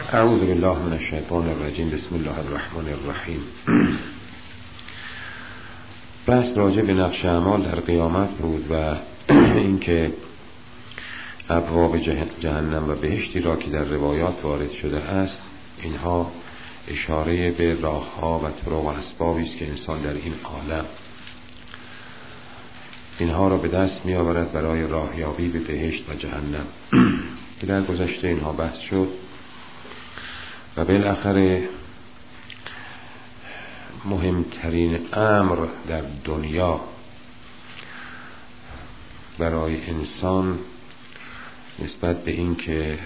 اعوذ بالله من الشیطان الرجیم. بسم الله الرحمن الرحیم. بحث راجع به نقش اعمال در قیامت بود و اینکه ابواب جهنم و بهشتی را که در روایات وارد شده است، اینها اشاره به راهها و طرق و اسبابی است که انسان در این عالم اینها را به دست می آورد برای راهیابی به بهشت و جهنم که در گذشته اینها بحث شد و بالاخره مهمترین امر در دنیا برای انسان نسبت به این که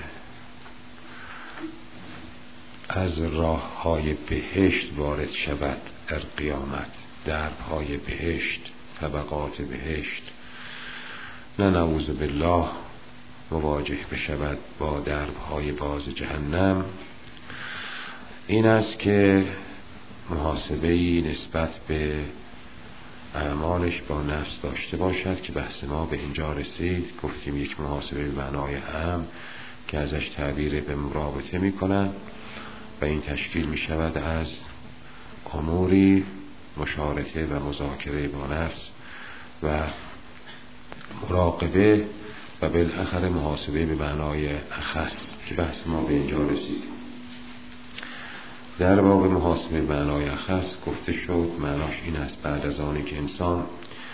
از راه‌های بهشت وارد شود در قیامت، درب‌های بهشت، طبقات بهشت، نه نعوذ بالله مواجه بشود با درب‌های باز جهنم، این است که محاسبه‌ای نسبت به اعمالش با نفس داشته باشد که بحث ما به اینجا رسید. گفتیم یک محاسبه به معنای عام که ازش تعبیر به مرابطه می‌کنن و این تشکیل می‌شود از اموری مشارطه و مذاکره با نفس و مراقبه و بالاخره محاسبه به معنای اخص که بحث ما به اینجا رسید. در واقع محاسبه به معنای اخص گفته شد معناش این است بعد از آنی که انسان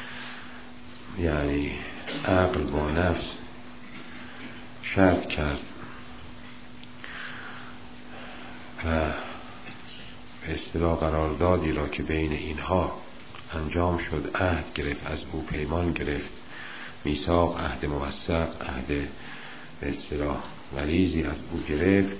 یعنی عقل با نفس شرط کرد و به اصطلاح قراردادی را که بین اینها انجام شد، عهد گرفت، از او پیمان گرفت، میثاق، عهد موثق، عهد به اصطلاح غلیظی از او گرفت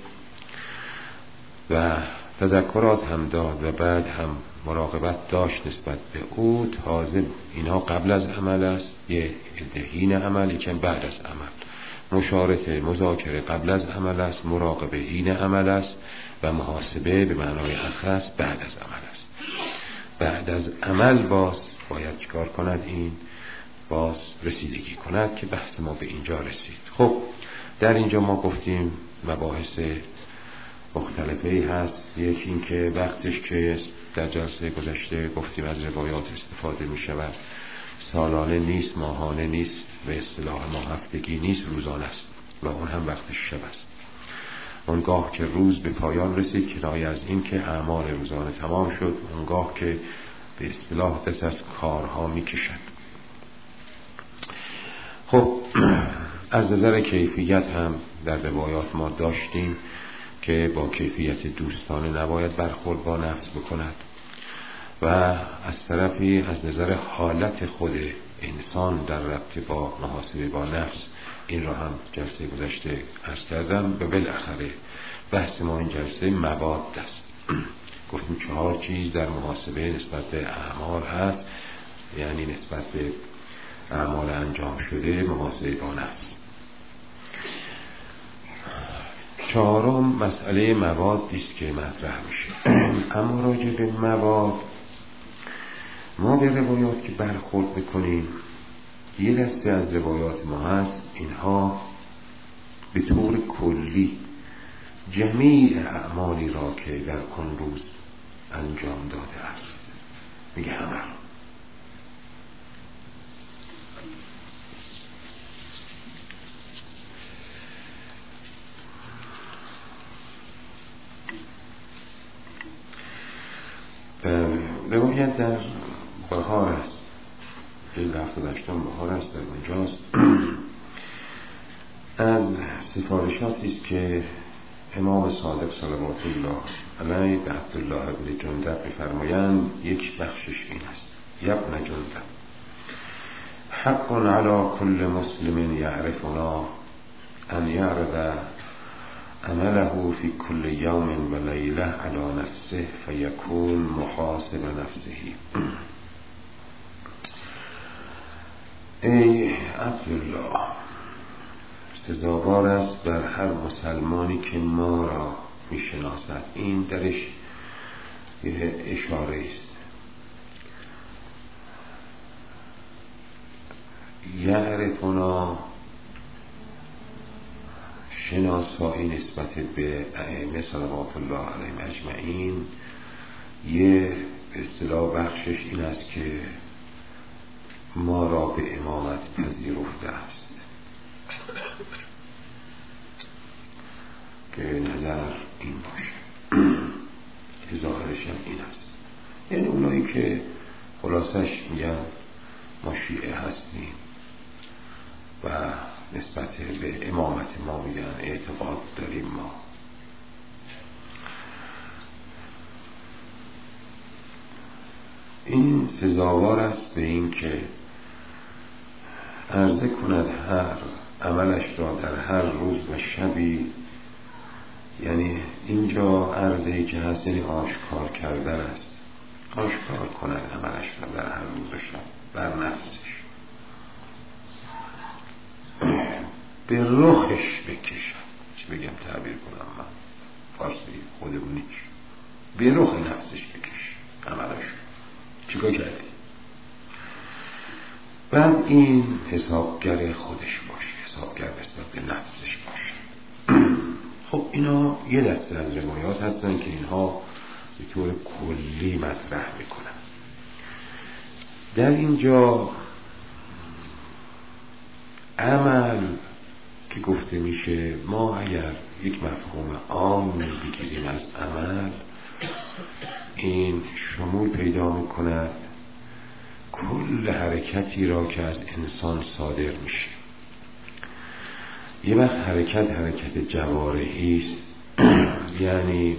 و تذکرات هم داد و بعد هم مراقبت داشت نسبت به او. تازه اینها قبل از عمل است، یه حین عمل، یکم بعد از عمل. مشارطه، مذاکره قبل از عمل است، مراقبه حین عمل است و محاسبه به معنای اخص بعد از عمل است. بعد از عمل باز باید چیکار کند؟ این باز رسیدگی کند که بحث ما به اینجا رسید. خب در اینجا ما گفتیم مباحث مختلفی هست. یکی این که وقتش که در جلسه گذشته گفتیم از روایات استفاده می شود، سالانه نیست، ماهانه نیست، به اصطلاح ما هفتگی نیست، روزانه است و اون هم وقتش شب است. اونگاه که روز به پایان رسید کنایه از این که اعمال روزانه تمام شد، اونگاه که به اصطلاح دست از کارها می کشد. خب از نظر کیفیت هم در روایات ما داشتیم که با کیفیت دوستانه نباید برخورد با نفس بکند و از طرفی از نظر حالت خود انسان در رابطه با محاسبه با نفس، این را هم جلسه گذشته عرض کردم و بالاخره بحث ما این جلسه مواد است. گفتیم 4 چیز در محاسبه نسبت به اعمال هست، یعنی نسبت به اعمال انجام شده محاسبه با نفس. 4م مسئله مواد است که مطرح میشه. اما راجع به مواد ما به روایات که برخورد بکنیم، یه دسته از روایات ما هست، اینها به طور کلی جمیع اعمالی را که در آن روز انجام داده است میگه همه روایت در بهار است، این هفته داشتم بهار است، در اونجاست. از سفارشاتی است که امام صادق صلوات الله علیه به عبدالله بن جندب می‌فرمایند، یک بخشش این است: یبن جندب، حق علی کل مسلم یعرفنا ان یعرض عمله فی کل یوم و لیله علی نفسه فیکون محاسب نفسه. ای عبدالله، سزاوار است بر هر مسلمانی که ما را میشناسد. این درش یه اشاره است. یعرفنا شناسایی نسبت به ائمه صلوات الله علیهم اجمعین یه به اصطلاح بخشش این است که ما را به امامت پذیرفته است، که نظر این باشه که ظاهرش هم این است. یعنی اونایی که خلاصش میگن ما شیعه هستیم و نسبت به امامت ما میگن اعتقاد داریم ما. این سزاوار است به این که عرضه کند هر عملش را در هر روز و شبی. یعنی اینجا عرضه‌ای که هست یعنی آشکار کردن است، آشکار کند عملش را در هر روز و شب بر نفسش، به رخش بکشم. چی بگم تعبیر کنم من؟ فارسی خودمونیش. به رخ نفسش بکش عملش. چیکار کردی؟ بعد این حسابگر خودش باشه، حسابگر نسبت به نفسش باشه. خب اینا یه دسته از روایات هستن که اینها به طور کلی مطرح میکنن. در اینجا عمل که گفته میشه، ما اگر یک مفهوم عام بگیریم از عمل، این شمول پیدا میکند کل حرکتی را که از انسان صادر میشه. یه وقت حرکت جوارحی است، یعنی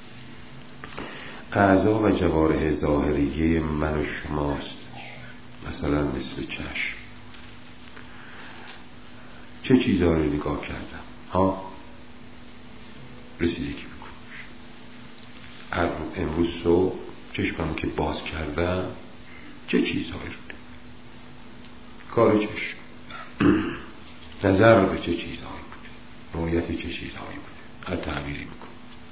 اعضا و جوارح ظاهریه من و شماست. مثلا مثل چشم، چه چیزها رو نگاه کردم؟ رسیدگی میکنم. امروز صبح چشمم که باز کردم چه چیزهایی رو دیدم؟ کار چشم، نظر به چه چیزهایی بوده، رؤیت چه چیزهایی بوده، هر تعبیری میکنم.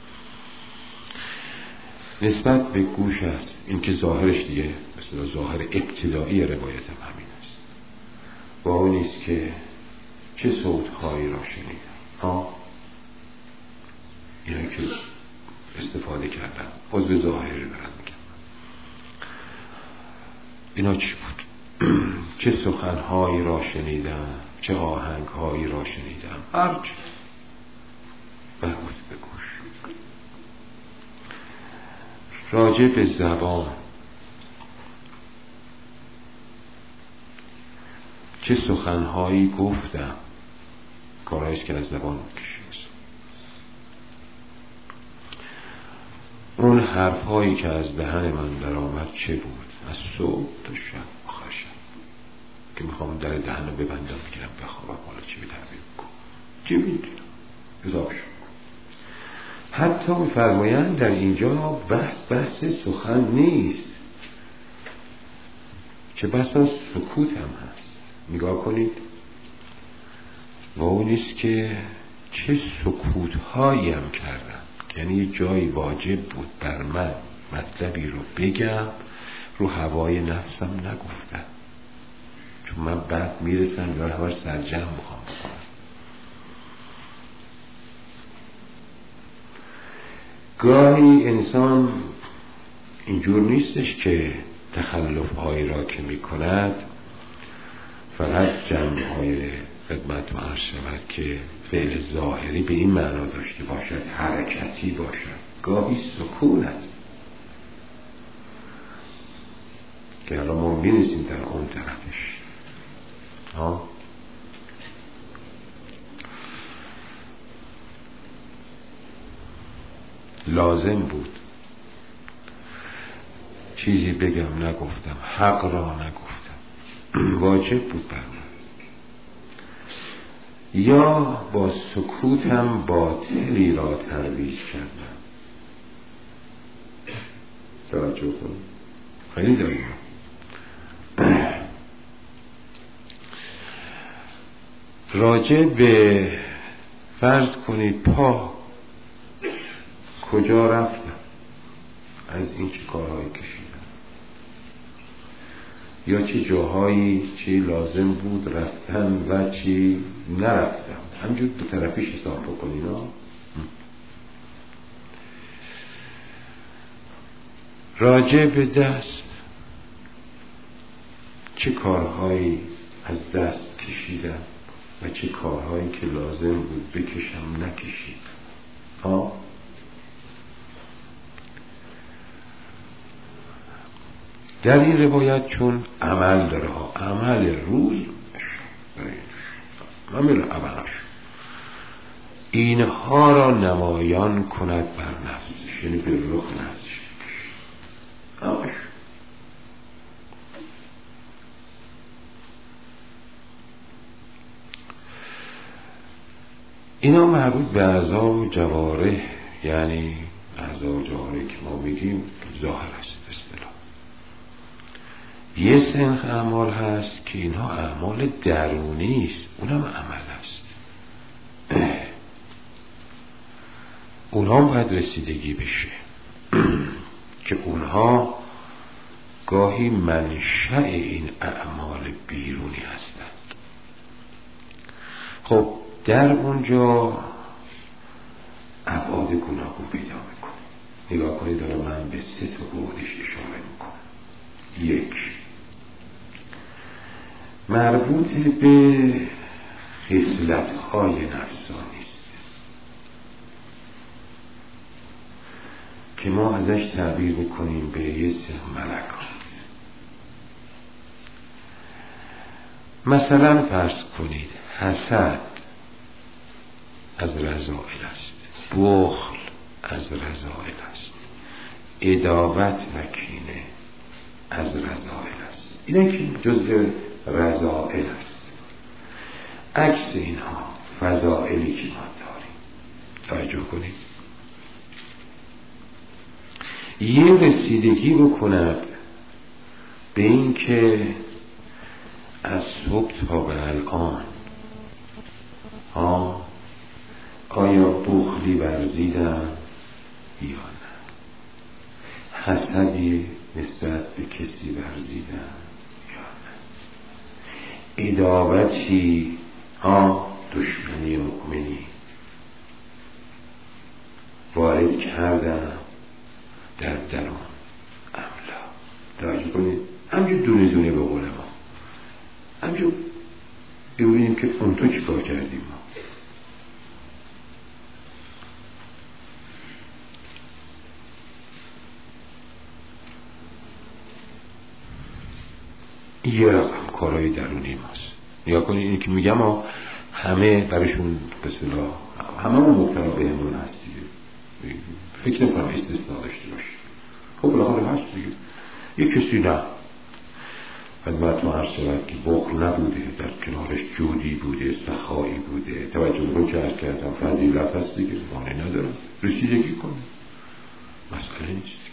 نسبت به گوش است، این که ظاهرش دیگه مثلا ظاهر ابتدایی روایت هم همین است. و اون نیست که چه صوتهایی را شنیدم. اینه که استفاده کردم، عضو ظاهری رو دارم میگم. اینا چی بود؟ چه سخنهایی را شنیدم، چه آهنگهایی را شنیدم، هر چی مربوط به گوش. راجع به زبان، چه سخنهایی گفتم، کارهایش که از زبان میکشید. اون حرفهایی که از دهن من در آمد چه بود؟ از صبح تا شب آخر شب که میخوام در دهن رو ببندم بگیرم بخوابم، حالا چی به تعبیر بکن، چی میدونم اضافه شد. حتی میفرمایند در اینجا بحث سخن نیست، چه بسا سکوت هم هست. نگاه کنید، و اون نیست که چه سکوت هایی هم کردم. یعنی یه جایی واجب بود بر من مطلبی رو بگم، رو هوای نفسم نگفتم، چون من بعد میرسم یا همش سرجم بخوام بکنم. گاهی انسان اینجور نیستش که تخلف هایی را که میکند فقط جنبه های خدمت و عرض شود که فعل ظاهری به این معنا داشته باشد، حرکتی باشد. گاهی سکون است که الان ما می‌رسیم در اون طرفش. لازم بود چیزی بگم نگفتم، حق را نگفتم، واجب بود بر من. یا با سکوتم باطلی را ترویج کردم. توجه کنید، خیلی داریم. راجع به فرض کنید پا کجا رفتم، از این چه کارهایی کشیدم. یا چه جاهایی چی لازم بود رفتن و چی نرفتم. همجور دو طرفیش حساب بکنین ها. راجع به دست، چه کارهایی از دست کشیدم و چه کارهایی که لازم بود بکشم نکشیدم. در این روایت چون عمل داره ها، عمل روز عمل عملش اینها را نمایان کند بر نفسش، یعنی به رخ نفسش همش. اینا مربوط به اعضا و جوارح، یعنی اعضا و جوارح که ما میگیم ظاهر است. یه سنخ اعمال هست که اینها اعمال درونی است، اونم عمل است. اونها باید رسیدگی بشه که اونها گاهی منشأ این اعمال بیرونی هستند. خب در اونجا ابعاد گوناگون پیدا میکنه. نگاه کنید، دارم من به 3 تا بعدش اشاره میکنم. 1 مربوط به خصلت‌های نفسانی است که ما ازش تعبیر میکنیم به یه سه ملکات. مثلا فرض کنید حسد از رذائل است، بخل از رذائل است، عداوت و کینه از رذائل است. اینا که جزء رذائل است. عکس اینها فضائلی که ما داریم. توجه کنید، یه رسیدگی بکند به این که از صبح تا به الان آیا بخلی ورزیدم یا نه، حسدی نسبت به کسی ورزیدم یا نه، عداوتی دشمنی مؤمنی وارد کردم در درون املا. توجه کنید، همجور دونه دونه به قول ما، همجور ببینیم که اون تو چی کار کردیم ما. یه رقم کارهای درونی ماست. نگاه کنید، اینی که میگم همه برشون بسلا همه مبتلا به همون هست دیگه. فکر نکنم استثناء داشته باشه. خب بالاخره هست دیگه. یه کسی نه خدمت ما عرض شود که بخل نبوده، در کنارش جودی بوده، سخایی بوده. توجه بکن که عرض کردم فضیلت هست دیگه، مانع ندارم رسیدگی کنه، مسئله نیست.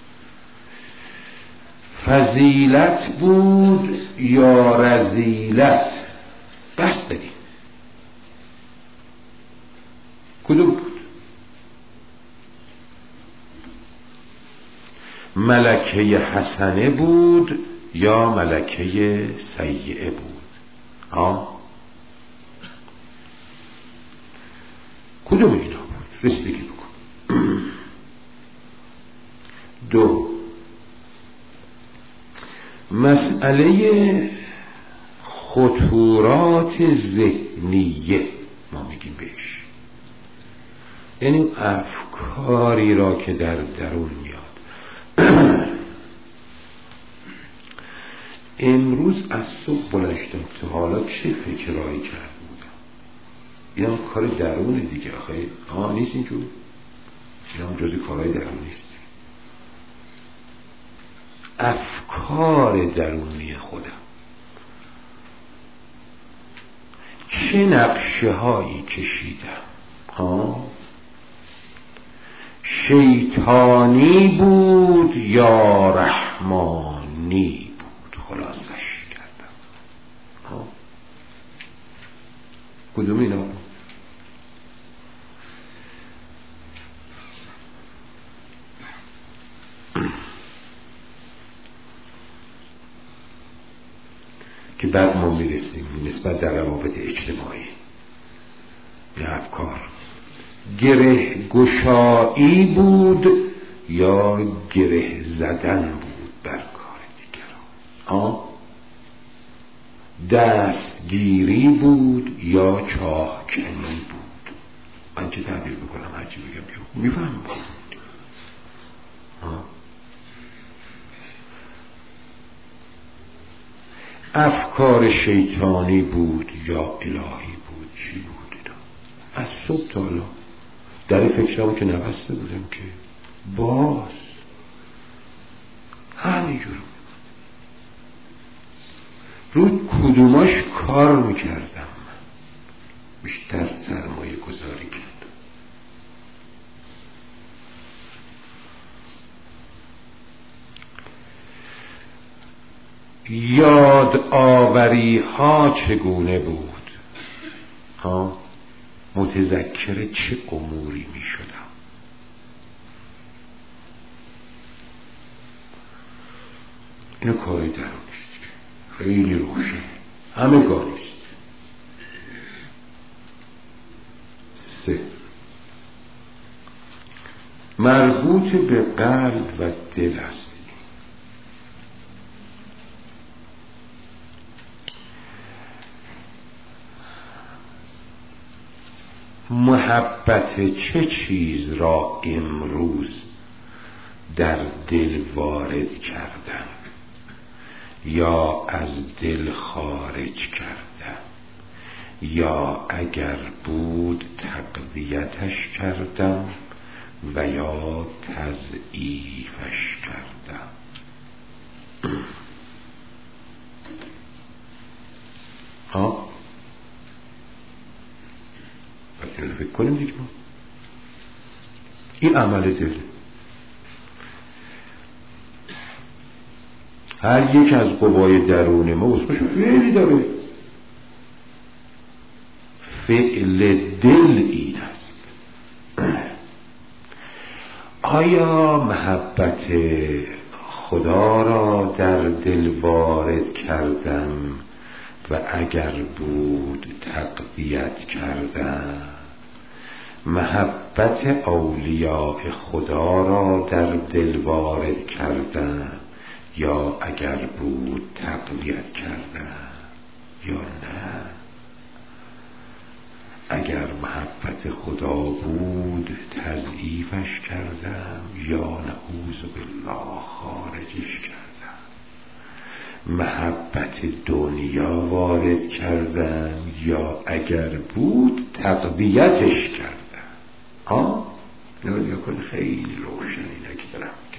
فضیلت بود یا رذیلت، بس داریم کدوم بود؟ ملکه حسنه بود یا ملکه سیئه بود؟ کدوم اینا بود؟ رسیدگی بکن. 2 مسئله خطورات ذهنیه ما میگیم بهش، یعنی افکاری را که در درون میاد. امروز از صبح بلند شدم تو حالا چه فکرایی کرد بودم، این هم کار درونه دیگه. آخه نیست اینجور، این هم جزی کارهای درون نیست، افکار درونی خودم. چه نقشه هایی کشیدم؟ شیطانی بود یا رحمانی بود؟ خلاصش کردم. کدوم اینا بود؟ بعد ما میرسیم نسبت در روابط اجتماعی به افکار. گره گشایی بود یا گره زدن بود بر کار دیگران؟ دستگیری بود یا چاهکنی بود؟ من چه تعبیر بکنم هرچی بگم میفهم. افکار شیطانی بود یا الهی بود؟ چی بود اینا؟ از صبح تا حالا در فکرام که نبسته بودم که باز همینجور روی کدوماش کار میکردم، بیشتر سرمایه گذاری کردم. یادآوری ها چگونه بود؟ متذکر چه اموری می شدم؟ اینو کاری درونیست، خیلی روشن، همه گاریست. 3 مربوط به قلب و دل است. محبت چه چیز را امروز در دل وارد کردم یا از دل خارج کردم، یا اگر بود تقویتش کردم و یا تضعیفش کردم؟ باید فکر کنیم دیگه. این عمل دل، هر یک از قوای درون ما اسمش فعلی داره. فعل دل این است. آیا محبت خدا را در دل وارد کردم و اگر بود تقویت کردم؟ محبت اولیاء خدا را در دل وارد کردم یا اگر بود تقویت کردم یا نه؟ اگر محبت خدا بود تضعیفش کردم یا نعوذ بالله خارجش کردم؟ محبت دنیا وارد کردم یا اگر بود تقویتش کردم؟ نگاه کن، خیلی روشن اینه که دارم میگم.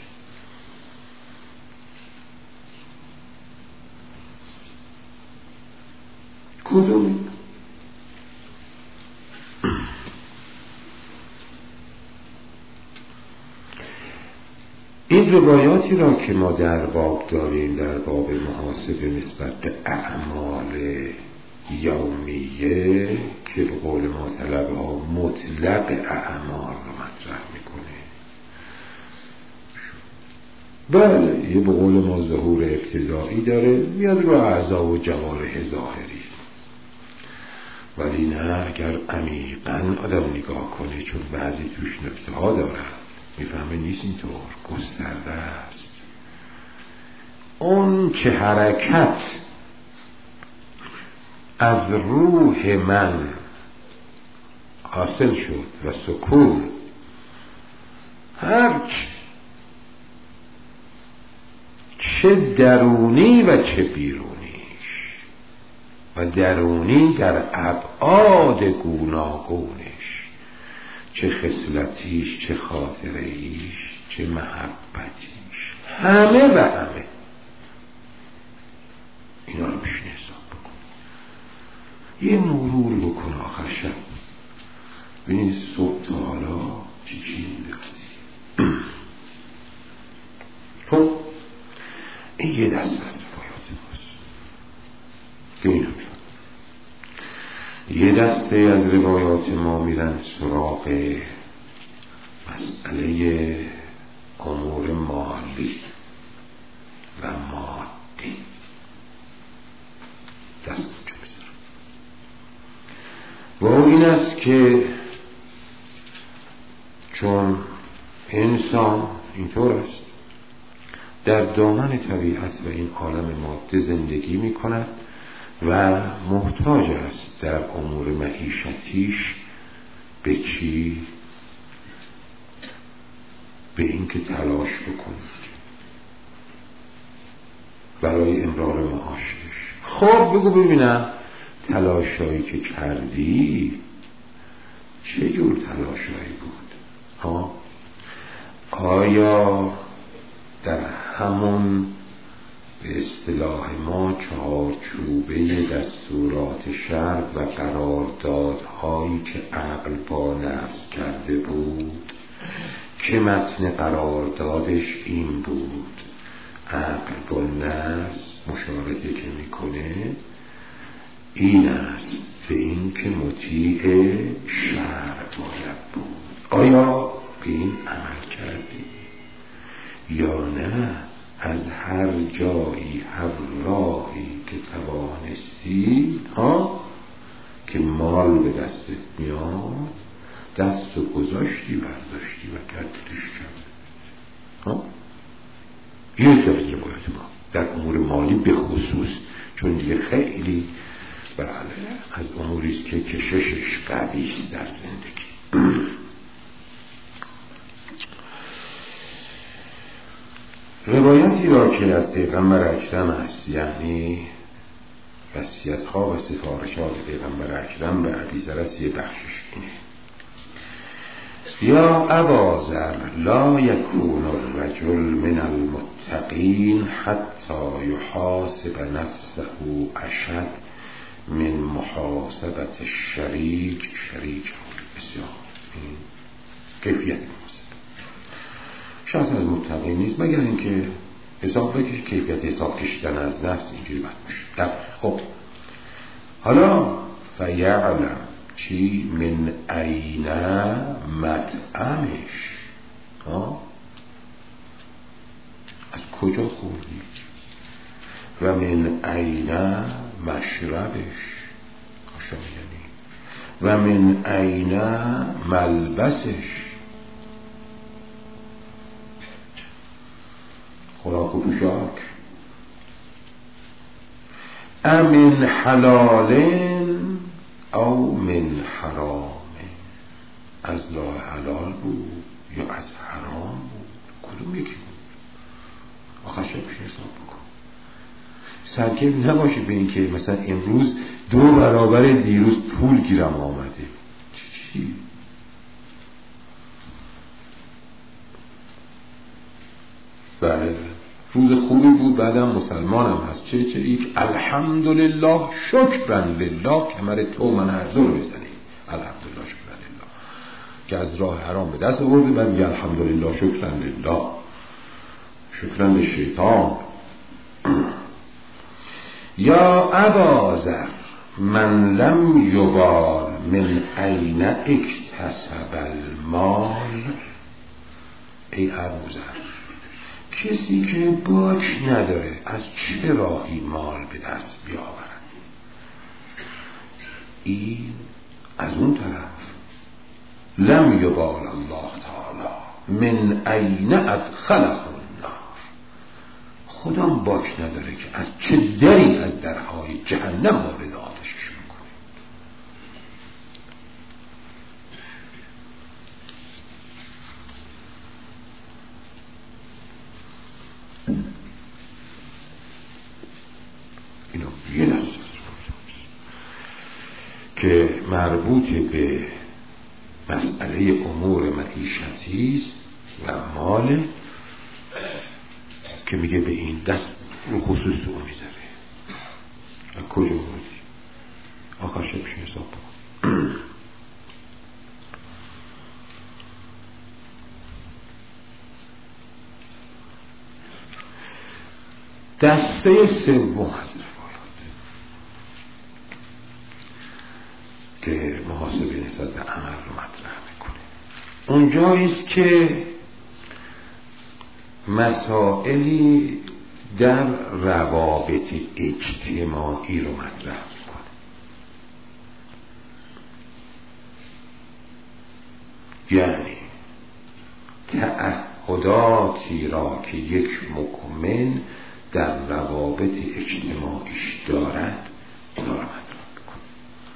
کدوم؟ این روایاتی را که ما در باب داریم، در باب محاسبه نسبت به اعمال یومیه که به قول ما طلبه ها مطلق اعمال رو مطرح میکنه، بله یه به قول ما ظهور ابتدایی داره، میاد رو اعضا و جوارح ظاهری، ولی نه اگر عمیقاً آدم نگاه کنه، چون بعضی توش نکته ها داره، میفهمه نیست اینطور، گسترده است. اون که حرکت از روح من حاصل شد و سکون، هرچه چه درونی و چه بیرونیش، و درونی در ابعاد گوناگونش، چه خصلتیش، چه خاطرهیش، چه محبتیش، همه و همه اینا رو میشین حساب بکن، یه مرور بکن آخر شب، ببین صبح تا حالا چی می‌رسی. خب این یه دست از روایات ماست که اینو میفهم. یه دسته از روایات ما میرن سراغ مسئله امور مالی و مادی. دست اونجا میذارم. و اون این است که چون انسان اینطور است در دامن طبیعت و این عالم ماده زندگی می کند و محتاج است در امور معیشتیش به چی؟ به این که تلاش بکنید برای امرار معاشش. خب بگو ببینم تلاشایی که کردی چه جور تلاشایی بود؟ آیا در همون به اصطلاح ما چارچوبه دستورات شرع و قراردادهایی که عقل با نفس کرده بود که متن قراردادش این بود عقل با نفس مشارکه که میکنه این است به این که مطیع شرع باید بود؟ آیا به این عمل کردی یا نه از هر جایی هر راهی که توانستی که مال به دستت میاد دست و گذاشتی برداشتی و کردیش کرد؟ یه درجه باید ما در امور مالی به خصوص، چون دیگه خیلی بله از اموریست که کششش قویست در زندگی. روایتی را که از پیغمبر اکرم است، یعنی وصیت‌ها و سفارشات پیغمبر اکرم به ابیذر است، یه بخشش اینه: یا ابا ذر لا یکون الرجل من المتقین حتی یحاسب نفسه اشد من محاسبت الشریک شریکه. بسیار این کیفیت شخص از متقین نیست مگر اینکه حساب بکش، کیفیت حساب کشیدن از نفس اینجوری باید باشه. خب حالا فیعلم چی؟ من این مطعمش، از کجا خوردی، و من این مشربش، یعنی و من این ملبسش، خوراک و پوشاک، امن حلال او من حرام، از راه حلال بود یا از حرام بود، کدوم یکی بود؟ آخرش بشه حساب بکن. سرکیف نباشه به این که مثلا امروز 2 برابر دیروز پول گیرم آمده. چی؟ بله روز خوبی بود، بعدم مسلمانم هست، چه یک الحمدلله شکرا لله، کمر تو من هر دور بزنی الحمدلله شکرا لله، که از راه حرام به دست آورده و میگه الحمدلله شکرا لله، شکرا للشیطان. یا ابا ذر من لم یبال من این اکتسب المال، ای ابو ذر کسی که باک نداره از چه راهی مال به دست بیاورد، این از اون طرف لم یبال الله تعالی من این ادخله النار، خدا باک نداره که از چه دری از درهای جهنم وارد آتشش میکنه. اینو یه نفس که مربوط به مسئله امور معیشتی و مال، که میگه به این دست رو خصوص تو میذاره و کجا بودی آخرش بشه حساب بکن. دسته سوم از روایات که محاسبه نسبت به عمل رو مطرح میکنه، اونجاییست که مسائلی در روابط اجتماعی رو مطرح میکنه. یعنی تعهداتی را که یک مؤمن در روابط اجتماعیش دارد اینا را مطرح میکنه.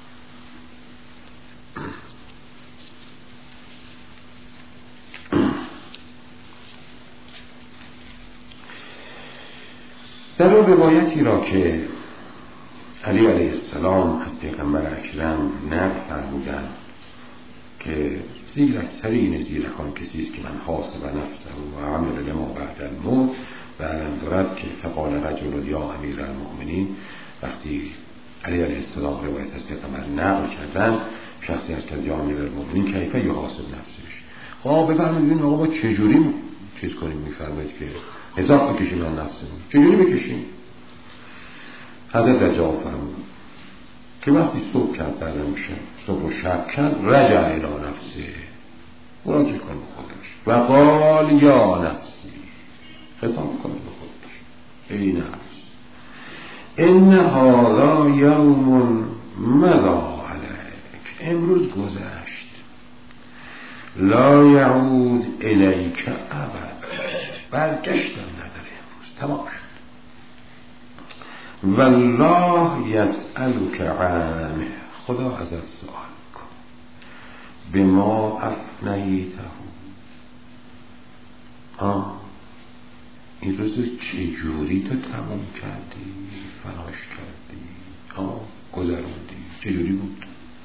در اون روایتی را که علی علیه السلام از پیغمبر اکرم نقل فرمودند که زیرکترین زیرکان کسی است که من حاسب نفسه و عمل لما بعد الموت و انظرت که فقال رجل یا امیر المؤمنین. وقتی علی علیه السلام روایت از پیغمبر نقل کردن، شخصی هست که یا امیر المؤمنین کیفه یحاسب نفسش. خب بفرمایید آقا با چجوری چیز کنیم؟ میفرمایید که حساب بکشیم من نفسمون. چجوری بکشیم؟ حضرت رجاء فرمود که وقتی صبح کرد بعد میشه صبح و شب کرد رجع الی نفسه، مراجعه کن به خودش و قال یا نفسی، خطاب کن به خودش ای نفس ان هذا یوم مضى علیک، امروز گذشت، لا یعود الیک ابد، برگشتم نداره، امروز تمام شد. والله یسألک عنه، خدا ازت سوال کن، بما افنیته، این روز چجوری تو تمام کردی، فراش کردی، گذروندی، چجوری بود؟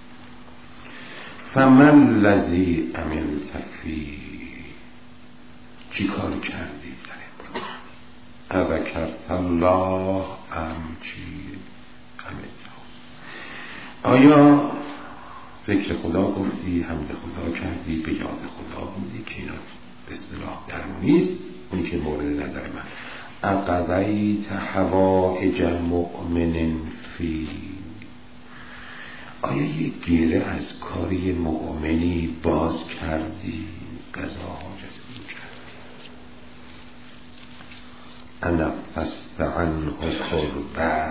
فمن الذی عملت فیه، چی کار کردی در امروز؟ اذکرت الله ام چی عملت، آیا ذکر خدا گفتی، حمد خدا کردی، به یاد خدا بودی که اینا به اصطلاح درونیست، اونی که مورد نظر من. اقضیت حوائج مؤمن فی، آیا یک گیره از کاری مؤمنی باز کردی، قضا حاجت رو کردی؟ انفست عنه کربه،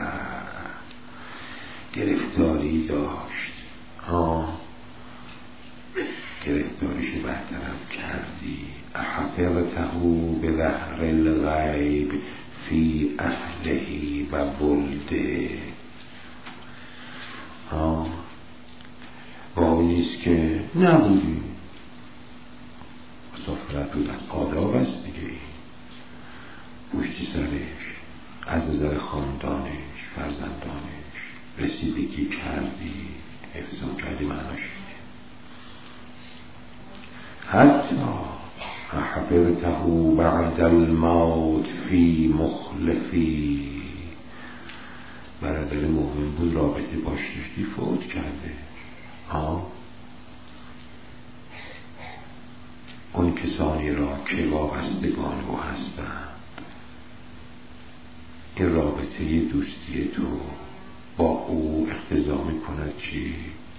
گرفتاری داشت، گرفتاریش برطرف کردی. احفظته به ظهر الغیب فی اهله و بلده، با اونیست که نبودی، مسافرت بود، از آداب است دیگه، پشتی سرش، از نظر خاندانش، فرزندانش رسیدگی کردی، حفظون کردی، معناش حتی احفظته بعد الموت فی مخلفی، برادر مؤمن بود، رابطه باش داشتی، فوت کرده. اون کسانی را که وابستگان او هستند، این رابطه دوستی تو با او اقتضا می‌کند چی؟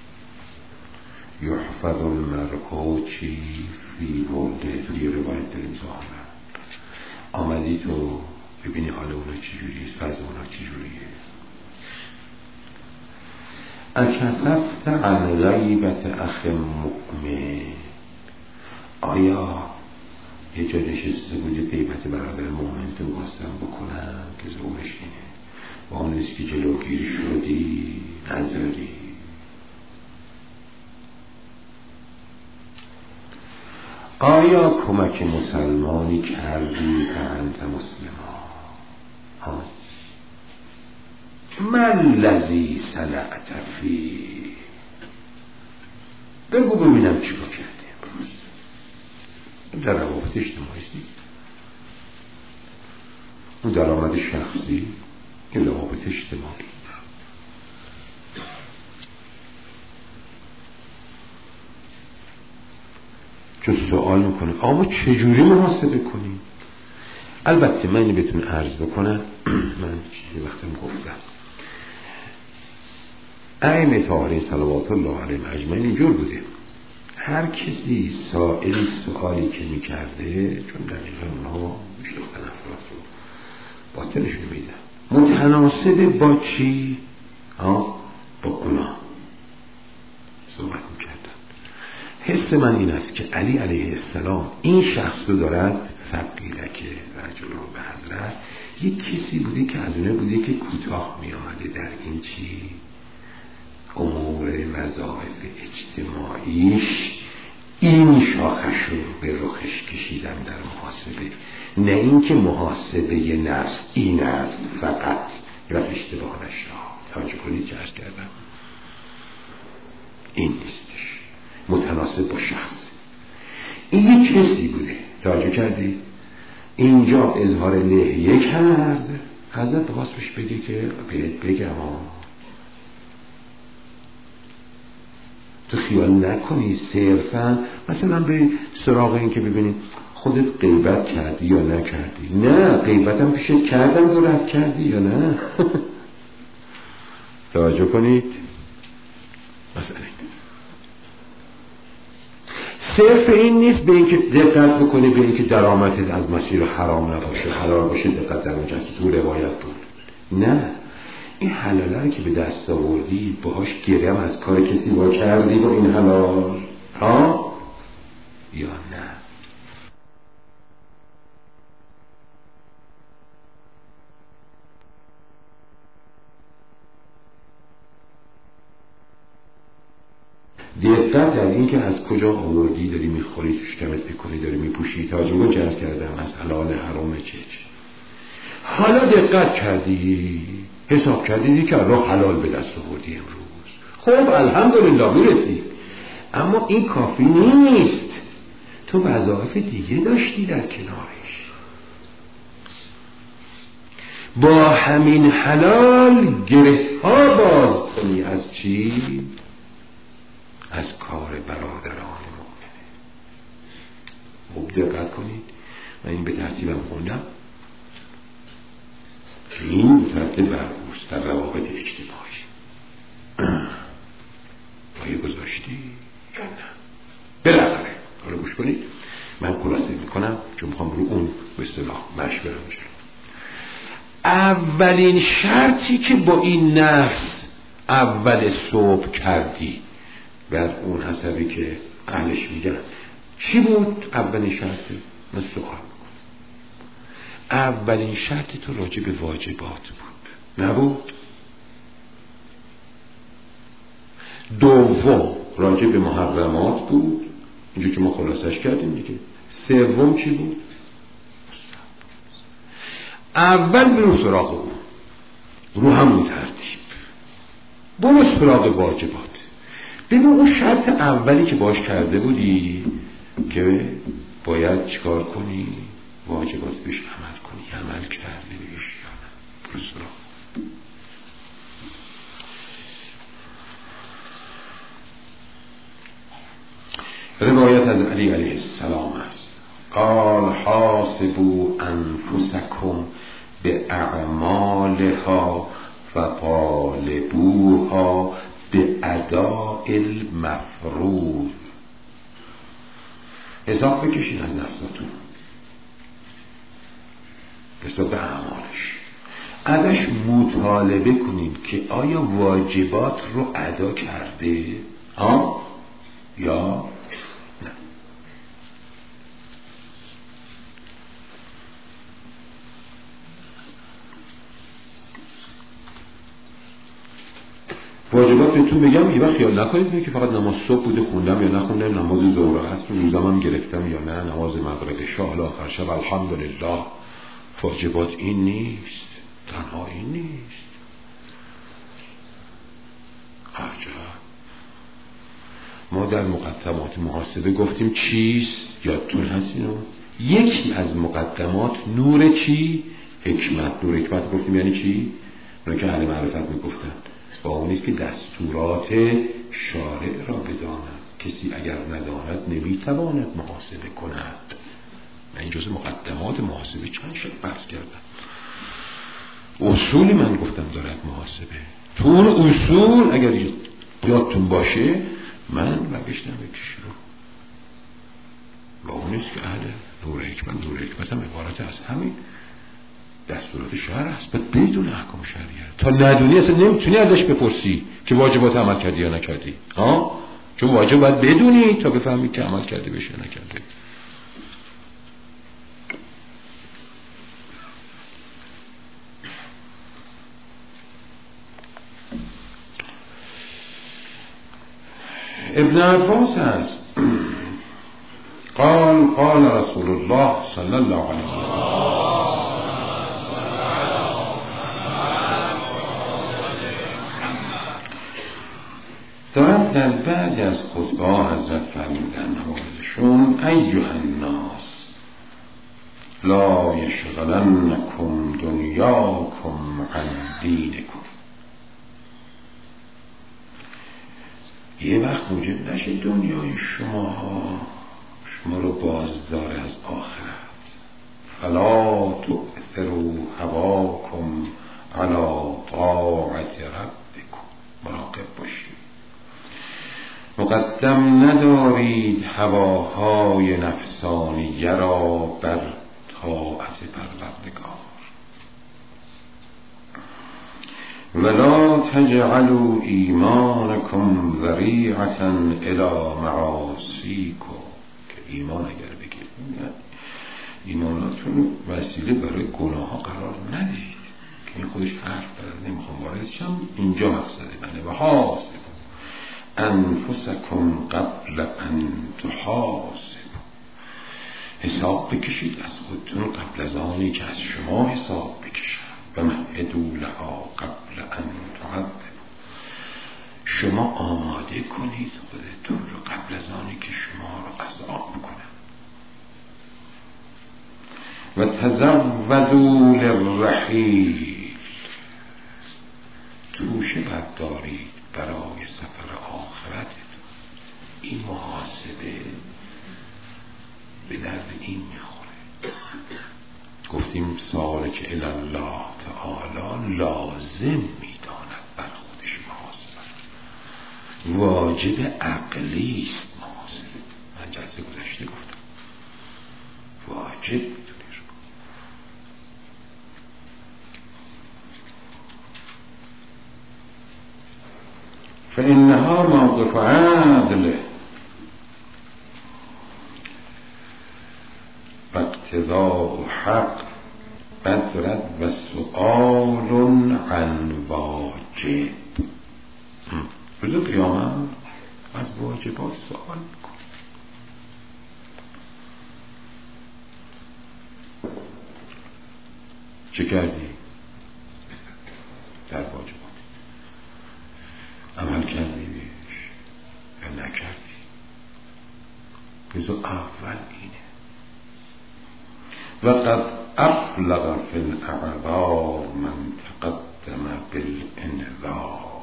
یحفظ المرء چی فی ولده. تو یه روایت داریم ظاهرا آمدی تو ببینی حال اونا چجوریه، وضع اونا چجوریه. اکففت عن غیبت اخ مؤمن، آیا یه جا نشسته بودی غیبت برادر مؤمن تو واسم بکنم که زورش اینه، با اون نیست که جلوگیری شدی نذاری؟ آیا کمک مسلمانی کردی انت مسلمان؟ من لذی صنعت فی، بگو ببینم چی با کردی امروز. در روابط اجتماعی نیست، اون درآمد شخصی، این روابط اجتماعی. چون سوال میکنه آقا چجوری محاسبه کنیم؟ البته من اینو بهتون عرض بکنم، من یه وقتم گفتم ائمه طاهرین صلوات الله علیهم اجمعین اینجور بوده، هر کسی سائلی سوالی که میکرده، چون دقیقا اونها میشناختن افراد رو، باطنشون میدن. متناسب با چی؟ با گناه صحبت میکردن. حس من این است که علی علیه السلام این شخص رو دارد فقیرک رجل به حضرت، یک کسی بوده که از اونه بوده که کوتاه می آمده در این چی؟ امور وظایف اجتماعیش. این شاخش رو به رخش کشیدم در محاسبه، نه اینکه محاسبه نفس این است فقط یا اشتباه نشد. توجه کنید چه عرض کردم، این نیستش، متناسب با شخص. این یک کسی بوده، توجه کردید؟ اینجا اظهار لحیه کرد، حضرت بخواست بهش بگه که بگم تو خیال نکنی صرفا مثلا به سراغ این که ببینید خودت غیبت کردی یا نکردی. نه، غیبتم پیشت کردم تو رد کردی یا نه. توجه کنید، مثلا صرف این نیست به اینکه دقت بکنی به اینکه درآمدت از مسیر حرام نباشه، حلال باشه. دقت در اونجا که تو روایت بود. نه، این حلاله که به دست آوردی باهاش گرم از کار کسی با کردی با این حلال یا نه؟ دقت در این که از کجا آوردی، داری میخوری، توش کمت میکنی، داری میپوشی. توجه جرس کردم از حلال حرام چه. حالا دقت کردی، حساب کردی که راه حلال به دست آوردی امروز، خب الحمدلله میرسی. اما این کافی نیست، تو وظایف دیگه داشتی در کنارش. با همین حلال گره ها باز کنی. از چی؟ از کار برادران مؤمنه. خب دقت کنید، من این به ترتیبم خوندم. این مترتب بر اوست در روابط اجتماعی. آیا گذاشتی یا نه؟ بالاخره حالا گوش کنید، من خلاصه میکنم چون میخوام رو اون به اصطلاح مشورت برم. اولین شرطی که با این نفس اول صبح کردی بر اون حسبی که اهلش میگن چی بود؟ اولین شرطی من سوال میکنم. اولین شرطی تو راجع به واجبات بود نبود؟ دوم راجع به محرمات بود، اینجا که ما خلاصش کردیم دیگه. سوم چی بود؟ اول برو سراغ اون، رو همون ترتیب برو سراغ واجبات. ببین اون شرط اولی که باش کرده بودی که باید چیکار کنی؟ واجبات بهش عمل کنی. عمل کرده بهش یا نه؟ برو سراغ. روایت از علی علیه السلام است، قال حاسبوا انفسکم به اعمالها و طالبوها به اداء المفروض. حساب بکشین از نفساتون حساب به اعمالش، ازش مطالبه کنین که آیا واجبات رو ادا کرده یا نه. واجبات بهتون بگم یه وقت خیال نکنید که فقط نماز صبح بوده خوندم یا نخوندم، نماز ظهر هست روزم هم گرفتم یا نه، نماز مغرب شاه آخر شب الحمدلله. واجبات این نیست، تنها این نیست. عجب، ما در مقدمات محاسبه گفتیم چیست؟ یادتون هست اینو؟ یکی از مقدمات نور چی؟ حکمت. نور حکمت گفتیم یعنی چی؟ اون که اهل معرفت میگفتن با اون نیست که دستورات شارع را بداند، کسی اگر نداند نمیتواند محاسبه کند. من این جزء مقدمات محاسبه چند شد بحث کردم. اصولی من گفتم دارد محاسبه. تو اون اصول اگر یادتون باشه من بگشتم بکشی رو با اون نیست که اهل نور حکمت. نور حکمت هم عبارت از همین دستورات شرع هست، باید بدون احکام شرعیه. تا ندونی اصلا نمیتونی ازش بپرسی که واجبات عمل کردی یا نکردی. چون واجب باید بدونی تا بفهمی که عمل کردی بشه یا نکردی. ابن عباس هست قال رسول الله صلی الله علیه وسلم دارد در بعضی از خطبه حضرت فرمودن نمازشون ایها الناس لا یشغلنکم دنیاکم عن دینکم. یه وقت موجب نشه دنیای شما رو بازدار از آخرت. فلا تؤثروا هواکم علی طاعت ربکم. مراقب باشید، مقدم ندارید هواهای نفسانیه را بر طاعت پروردگار. ولا تجعلوا ایمانکم ذریعة الی معاصیکم. که ایمان اگر بگیرید ایماناتون وسیله برای گناه ها قرار ندید. که این خودش حرف داره، نمیخوام وارد شم، اینجا مقصد منه. و حاسبوا انفسکم قبل ان تحاسبوا. حساب بکشید از خودتون قبل از آنی که از شما حساب بکشن. و مهدوا لها قبل ان تعذبوا. شما آماده کنید خودتون رو قبل از آنی که شما رو عذاب کنن. و تزودوا للرحیل. توشه بردارید برای سفر آخرتتون. این محاسبه به درد این میخوره. گفتیم سالک الی الله تعالی لازم میداند بر خودش محاسبه. واجب عقلی است محاسبه. من جلسه گذشته گفتم واجب میدونی. فإنها موقف عدل و اقتضاء حق بدرد و سؤال عن واجب. روز قیامت از واجبات سؤال کن. چه کردی در واجبات؟ عمل کردی بهش یا نکردی؟ بذار اول اینه. وقد ابلغ فی الاعذار من تقدم بالانذار.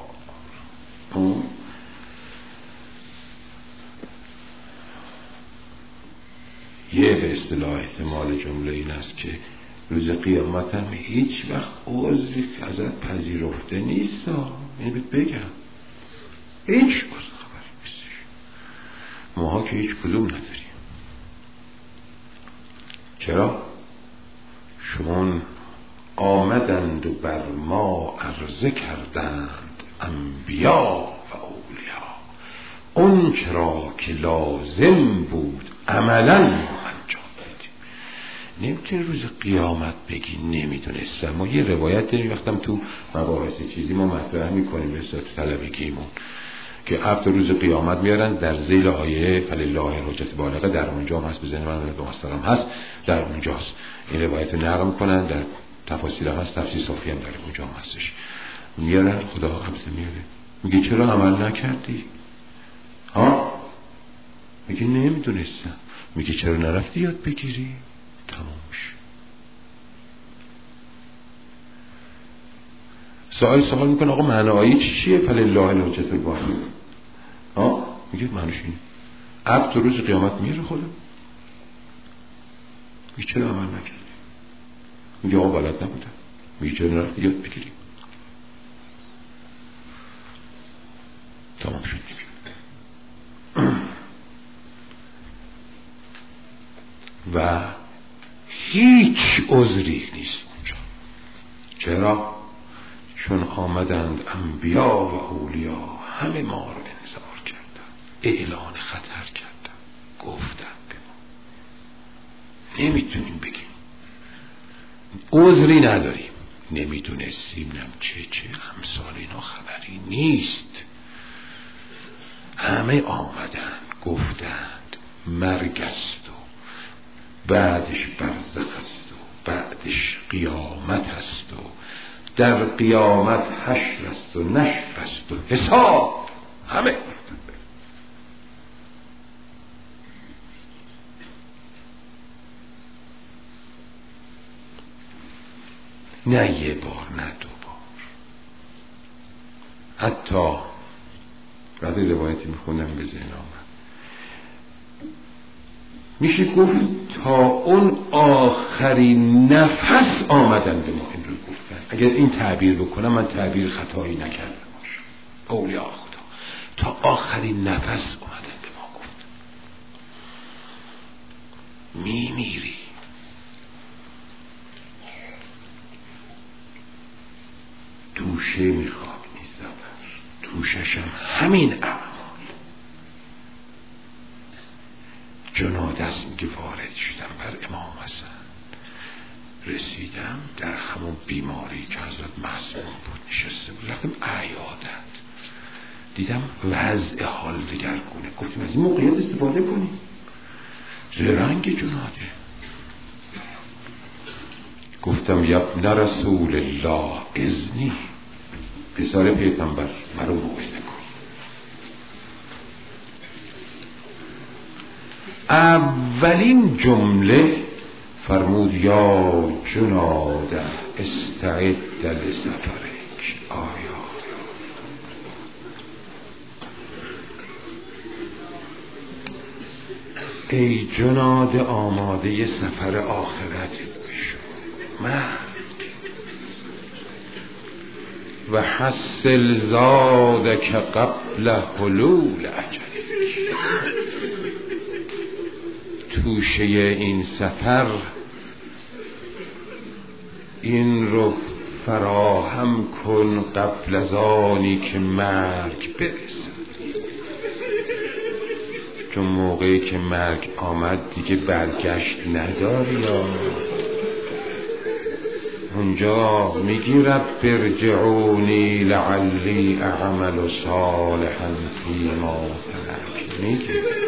یه به اصطلاح احتمال جمله این است که روز قیامت هم هیچ وقت عذری ازت پذیرفته نیست. اینو بگم هیچ عذر خبری نیستش. ماها که هیچ کدوم نداریم. چرا؟ شما آمدند و بر ما عرضه کردند انبیا و اولیا اون چرا که لازم بود عملا انجام بدیم. نمیتونی روز قیامت بگی نمیدونستم. ما یه روایت داریم وقتم تو مباحث چیزی ما مطرح میکنیم به صورت طلبگیمون که عبد روز قیامت میارن در ذیل آیه فلله الحجة البالغه. در اونجا هم هست، بزنید من رو مسترم هست، در اونجاست. این روایت رو نقل کنن، در تفاسیر هم هست، تفسیر صافی هم داره اونجا هم هستش. میارن خدا قبضه میاره میگه چرا عمل نکردی؟ میگه نمیدونستم. میگه چرا نرفتی یاد بگیری؟ تمامش. سوال میکنه آقا معنایی چیه فلله الحجة البالغه؟ میگه معنیش اینه عبد روز قیامت میره خدا میگه چرا عمل نکردی؟ میگه آقا بلد نبودم. میگه چرا نرفتی یاد بگیری؟ تمام شد. و هیچ عذری نیست اونجا. چرا؟ چون آمدند انبیا و اولیا، همه ما رو انذار کردن، اعلان خطر کردن، گفتن به ما نمیتونیم بگیم، عذری نداریم، نمیدونستیم، چه امثال اینا خبری نیست. همه آمدند گفتند مرگ است و بعدش برزخ است و بعدش قیامت است و در قیامت حشر است و نشر است و حساب. همه نه یه بار نه دو بار. حتی بعد روایتی میخونم به ذهن آمد، میشه گفت تا اون آخرین نفس آمدن به ما این رو گفتن. اگر این تعبیر بکنم من تعبیر خطایی نکردم باشم، اولیاء خدا تا آخرین نفس آمدن به ما گفتن میمیری. توشه میخواد میزبر، توششم همین اعمال. جناده است که وارد شدم بر امام حسن، رسیدم در همون بیماری که حضرت معصوم بود نشسته بود، رفتم عیادت، دیدم وضع حال دگرگونه، گفتم از این موقعیت استفاده کنیم. زرنگ جناده گفتم یا ابن رسول الله اذنی، پسر پیغمبر مرا موعظه کن. اولین جمله فرمود یا جناده استعد لسفرک. آیا ای جناده آماده سفر آخرت بشو، و حسل زادک قبل حلول اجلک. توشه این سفر این رو فراهم کن قبل از آنی که مرگ برسد، چون موقعی که مرگ آمد دیگه برگشت نداری. اونجا میگی رب ارجعونی لعلی اعمل صالحا فیما ترک میگی،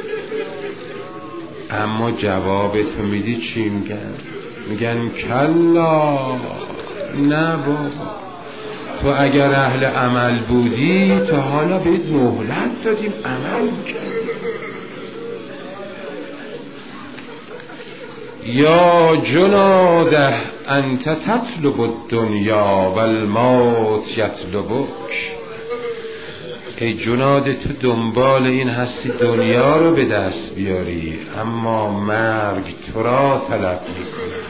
اما جواب تو میدی چی میگن؟ میگن کلا، نه بابا، تو اگر اهل عمل بودی تا حالا بهت مهلت دادیم عمل کرد. یا جناده انت تطلب الدنیا و الموت یطلبک. ای جناده تو دنبال این هستی دنیا رو به دست بیاری، اما مرگ تو را طلب میکنه.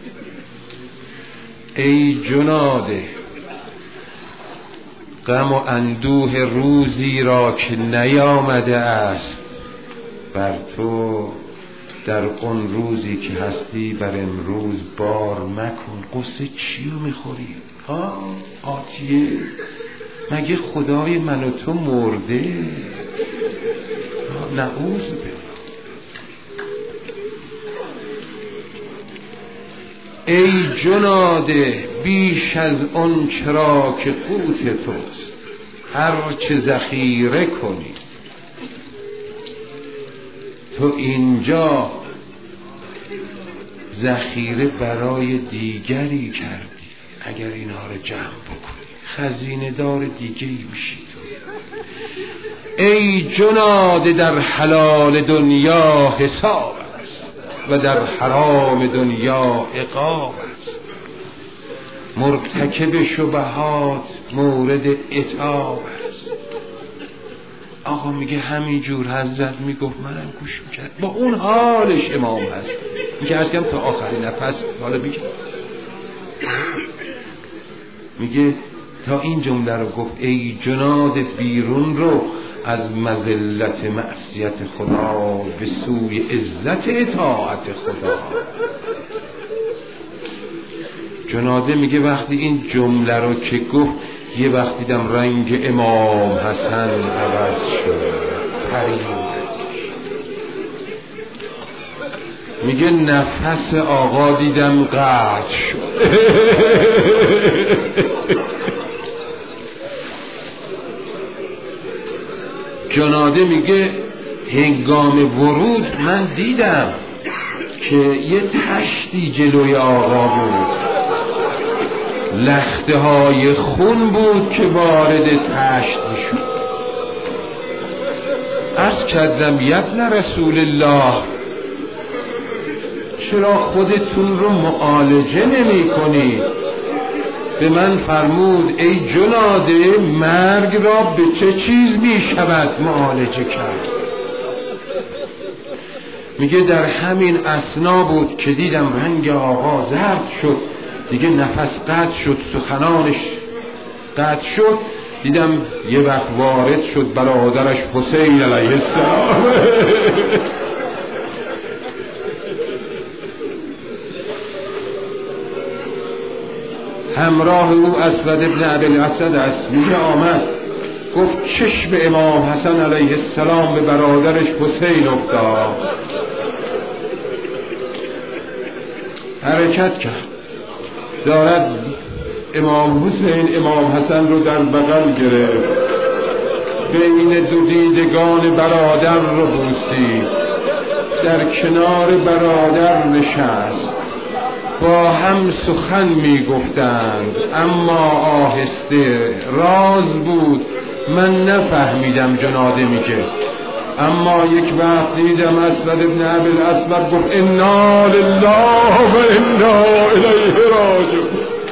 ای جناده غم و اندوه روزی را که نیامده است بر تو، در اون روزی که هستی بر امروز بار مکن. قصه چی رو میخوری؟ آتیه؟ مگه خدای من و تو مرده؟ نعوذ بالله. ای جناده بیش از اون چرا که قوت توست هر چه ذخیره کنی تو اینجا ذخیره برای دیگری کردی. اگر اینها رو جمع بکنی خزینه دار دیگری میشی تو. ای جناده در حلال دنیا حساب است و در حرام دنیا عقاب است. مرتکب شبهات مورد عتاب است. آقا میگه همین جور حضرت میگفت منم گوش میکرد، با اون حالش امام هست میگه ازگم تا آخرین نفس. حالا میگه تا این جمله رو گفت ای جناد بیرون رو از مذلت معصیت خدا به سوی عزت اطاعت خدا. جناده میگه وقتی این جمله رو که گفت یه وقت دیدم رنگ امام حسن عوض شد، پرید. میگه نفس آقا دیدم قطع شد. جناده میگه هنگام ورود من دیدم که یه تشتی جلوی آقا بود، لخته های خون بود که وارد تشت میشد. عرض کردم یبن رسول الله چرا خودتون رو معالجه نمی کنید؟ به من فرمود ای جناده مرگ را به چه چیز می شود معالجه کرد؟ میگه در همین اثنا بود که دیدم رنگ آقا زرد شد، دیگه نفس قطع شد، سخنانش قطع شد. دیدم یه وقت وارد شد برادرش حسین علیه السلام. همراه او اسود ابن ابوالاسد اصلی آمد، گفت چشم امام حسن علیه السلام به برادرش حسین افتاد. حرکت کرد، دارد امام حسین امام حسن رو در بغل گرفت، بین دو دیدگان برادر رو بوسید، در کنار برادر نشست، با هم سخن می گفتند اما آهسته، راز بود من نفهمیدم. جناده میگه اما یک وقت دیدم اسود ابن ابوالاسود گفت انا لله و انا الیه راجعون.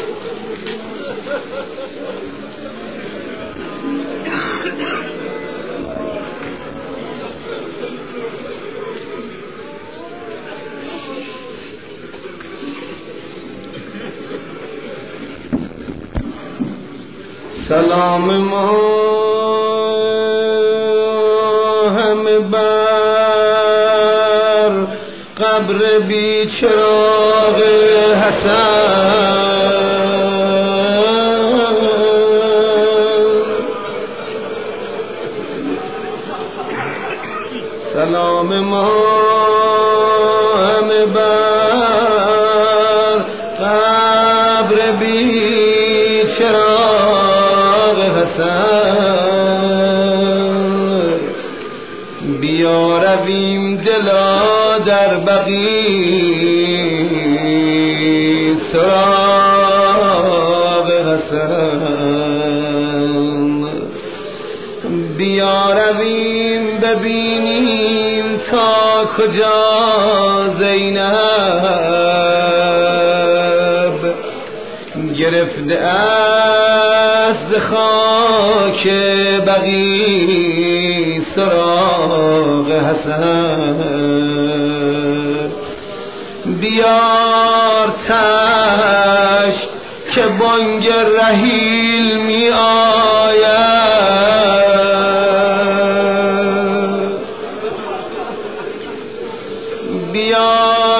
سلام ما همه بر قبر بی چراغ حسن، سلام ما همه بر قبر بی چراغ حسن، بیا رویم دلا در بقیع سراغ حسن، بیا رویم ببینیم تا کجا زینب گرفته است خاک بقیع سراغ حسن، بیار تشت که بانگ رحیل می آید، بیار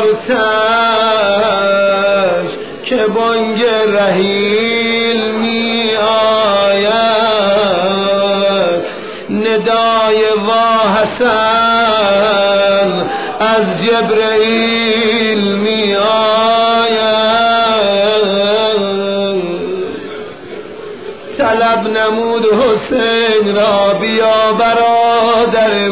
تشت که بانگ رحیل می آید، ندای وا حسن از جبرئیل می آید، طلب نمود حسین را بیا برادر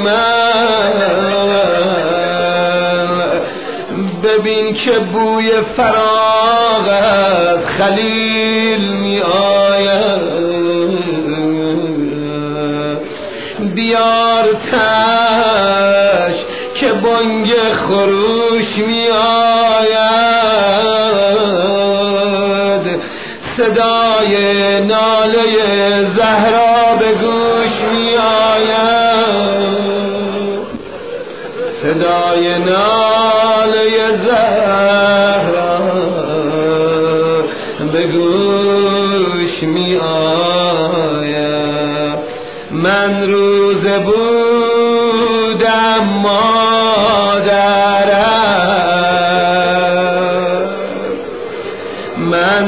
من، ببین که بوی فراق از خلیل می آید، بیار تش که بانگ خروش می آید، صدای ناله زهرا به گوش می آید، صدای ناله زهرا به گوش می آید. من روز بودم مادرم، من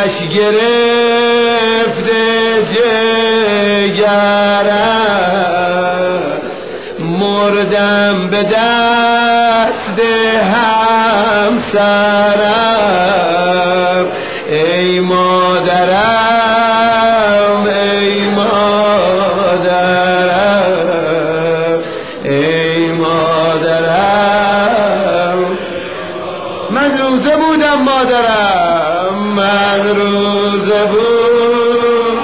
آتش گرفته جگرم مردم به دست همسرم ای مادرم ای مادرم ای مادرم من روزه بودم مادرم من روزه بودم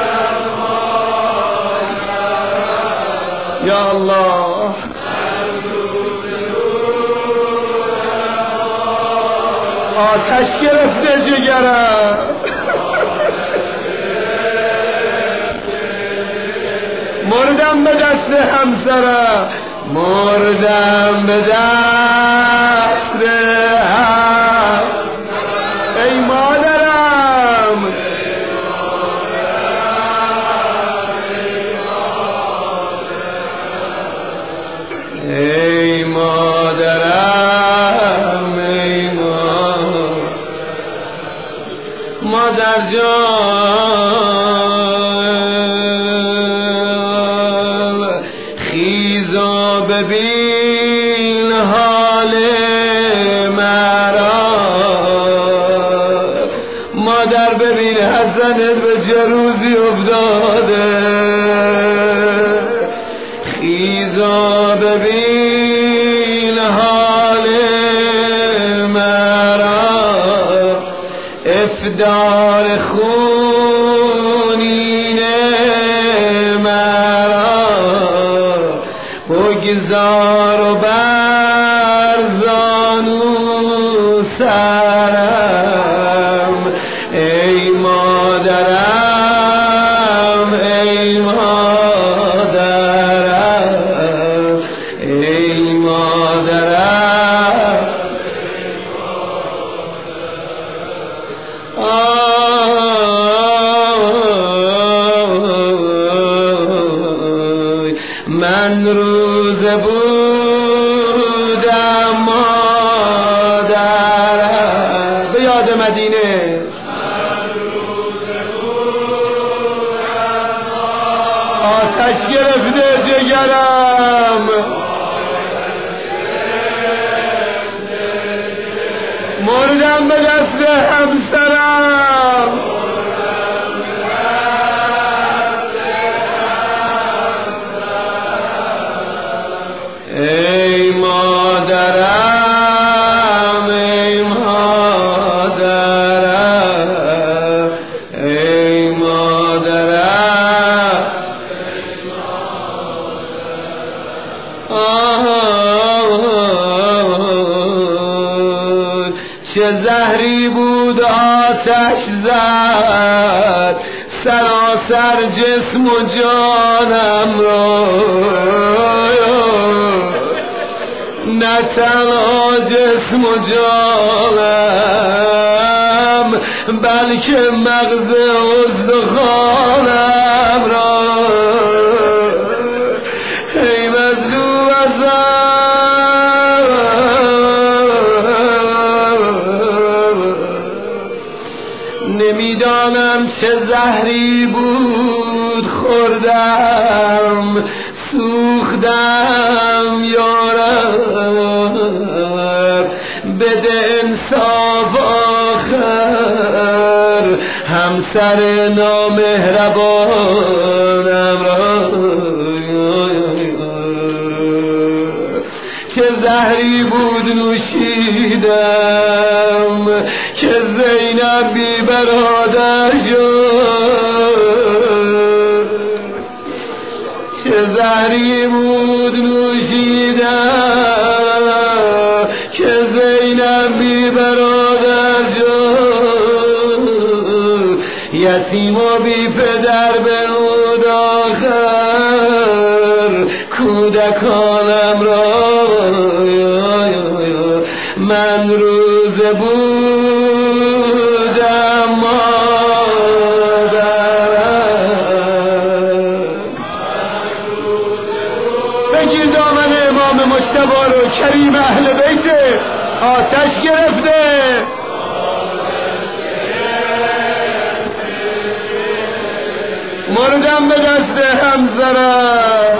یا الله آتش گرفته جگرم مردم به دست همسرم مردم به دست هم ای مادرم ای مادرم ای مادر جان خیزا ببین حال مرا مادر ببین حسنت به جروزی افتاده خیزا ببین حال مرا افدار خونین مرا بگذار و برزانو سرم ای مادرم ای مادرم ای مادرم من روزه بودم مادرم به یاد مدینه آتش گرفته جگرم مردم به دست همسرم ای مادرم ای مادرم ای مادرم چه زهری بود آتش زد سراسر جسم و جانم را نه تنها جسم و جانم بلکه مغز استخوانم را ای مظلوم نمیدانم چه زهری بود خوردم سوختم یارم بده انصاف آخر همسر نامهربانم را چه زهری بود نوشیدم که زینب بی برادر شد چه زهری بود نوشیدم که زینب بی برادر شد یتیم و بی پدر بنود آخر کودکانم را من روزه بودم مادرم بگیر دامن امام مجتبی رو کریم اهل بیت آتش گرفته بزنم به دست همسرم.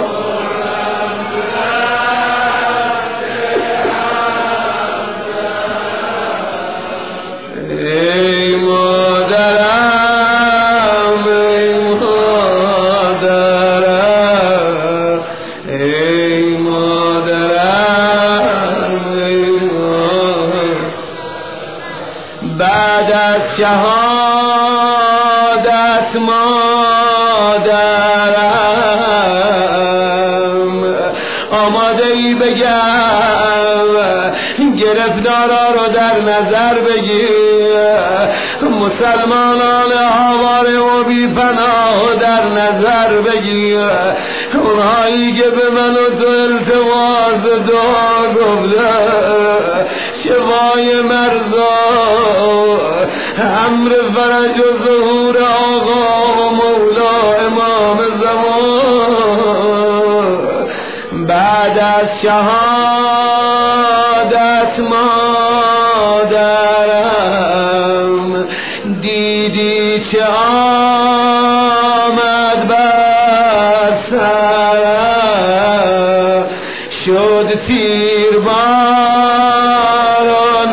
ای مادرم ای مادرم ای مادرم ای مادرم، بعد از شهادت مادرم آماده ای بگم گرفتارا رو در نظر بگیر، مسلمانان آواره و بی پناه در نظر بگیر، اونهایی که به من و تو التماس دعا گفته، شفای مرزا، امر فرج و ظهور آقا و مولا امام زمان، بعد از شهادت مادرم دیدی چه آمد بر سرم، شد تیر باران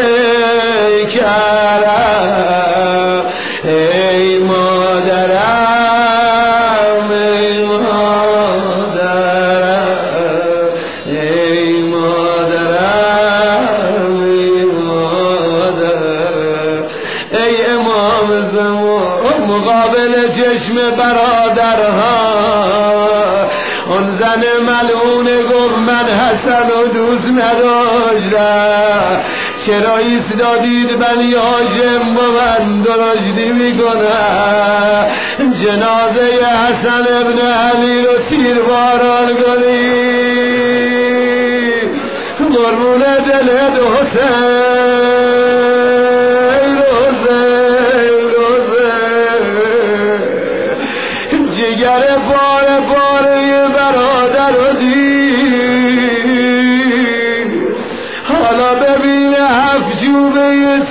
پیکرم، ای مادرم ای مادرم ای مادرم ای مادرم، ای امام زمان مقابل چشم برادرها اون زن ملعونه گفت من حسن و دوست نداشتم، چرا ایستادید بنی هاشم با من درشتی میکنم، جنازه حسن ابن علی رو تیرباران کنید، قربون دلت حسین حسین، جگر پاره پاره برادر رو دید، حالا ببین 7 چوبه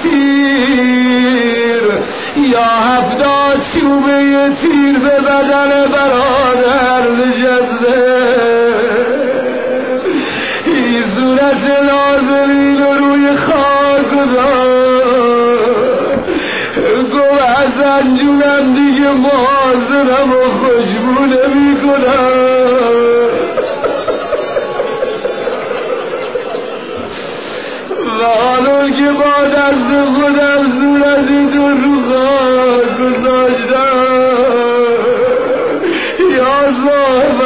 تیر یا 70 چوبه تیر به بدن برادر نشسته، این صورت نازنین روی خاک داد، گفت حسن جونم دیگه محاضرم و خوشبونه میکنم، و حالا که با دست خودم صورتی تو رو خاک گذاشتم، یا صاحب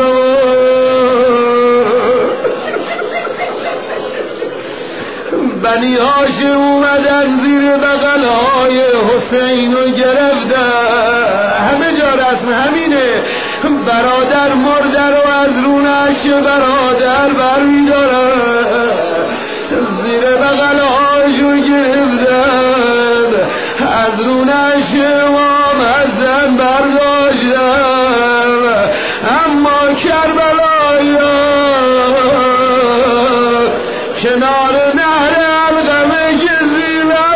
الزمان، بنی هاشم اومدن زیر بغلهای حسین رو گرفتن، همه جا رسم همینه، برادر مرده رو از رونش برادر برمیدارن، زیر بغلهاشو گرفتن، از رونش امام حسن برداشتن، اما کربلایا کنار نهر علقمه که زیبه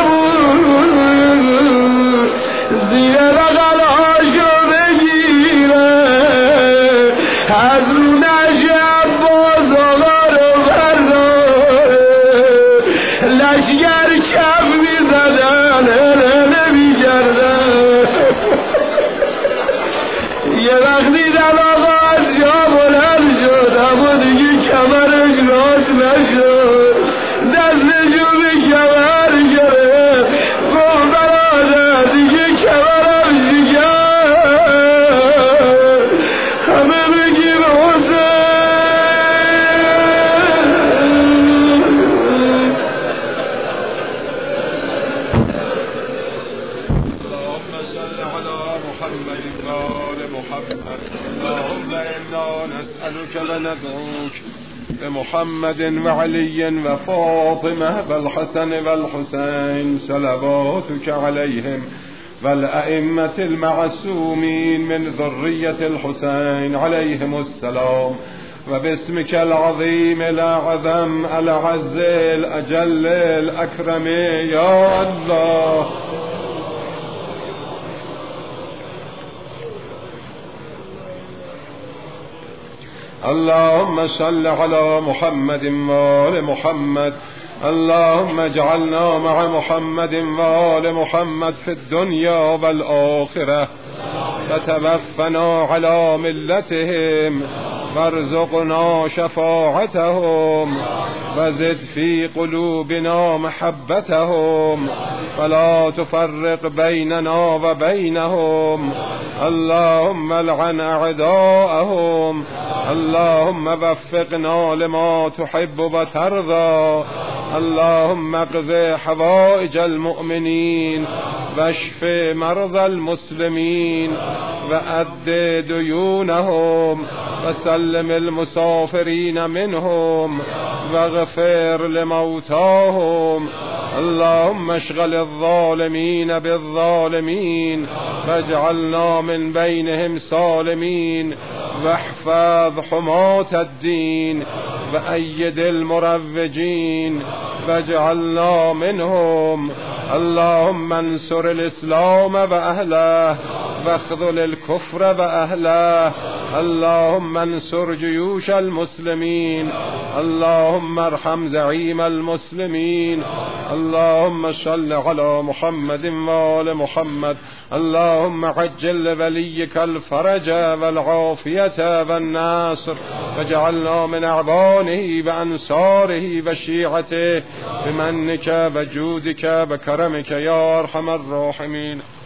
بود، زیر بغلهاشو بگیره، از رونش عباس آقا رو برداره، لشگر کف میزدن نمیکردن، یه وقتی در آقا از جا بلند شد اما دیگه کمرش راست نشد، دستشو به کمر گرفت، گفت برادر دیگه کمرم شکست، همه بگیم حسین. اللهم صل على محمد و آل محمد، اللهم انا نسألك و ندعوك بمحمد وعلي وفاطمة والحسن والحسين صلواتك عليهم والأئمة المعصومين من ذرية الحسين عليهم السلام، وباسمك العظيم الأعظم العز الأجل الأكرم يا الله. اللهم صل على محمد وآل محمد. اللهم اجعلنا مع محمد وآل محمد في الدنيا والآخرة، فتوفنا على ملتهم وارزقنا شفاعتهم وزد في قلوبنا محبتهم ولا تفرق بيننا وبينهم. اللهم العن أعداءهم. اللهم وفقنا لما تحب وترضى. اللهم اقض حوائج المؤمنين واشف مرضى المسلمين وأد ديونهم وسلم المسافرين منهم واغفر لموتاهم. اللهم اشغل الظالمين بالظالمين واجعلنا من بينهم سالمين، واحفظ حماة الدين وأيد المروجين واجعلنا منهم. اللهم انصر الإسلام وأهله واخذل الكفر وأهله. اللهم انصر جيوش المسلمين. اللهم ارحم زعيم المسلمين. اللهم صل على محمد وآل محمد. اللهم عجل لوليك الفرج والعافية والنصر، واجعلنا من أعوانه وأنصاره وشيعته بمنك وجودك وكرمك يا أرحم الراحمين.